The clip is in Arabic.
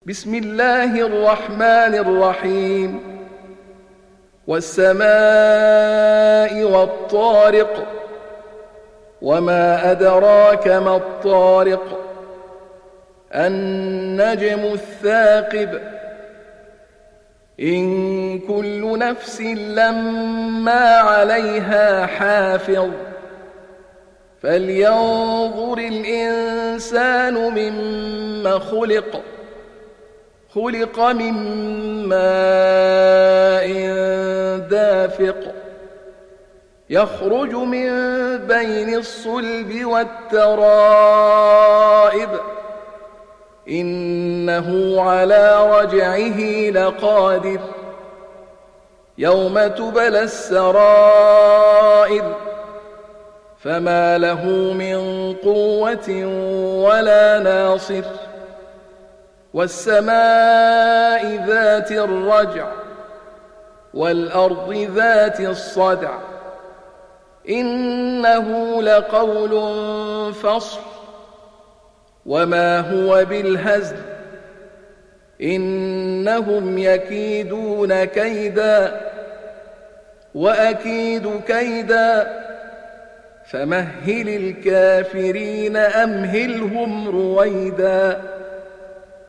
بسم الله الرحمن الرحيم والسماء والطارق وما أدراك ما الطارق النجم الثاقب إن كل نفس لما عليها حافظ فلينظر الإنسان مما خلق من ماء دافق يخرج من بين الصلب والترائب إنه على رجعه لقادر يوم تبلى السرائر فما له من قوة ولا ناصر والسماء ذات الرجع والأرض ذات الصدع إنه لقول فصل وما هو بالهزل إنهم يكيدون كيدا وأكيد كيدا فمهل الكافرين أمهلهم رويدا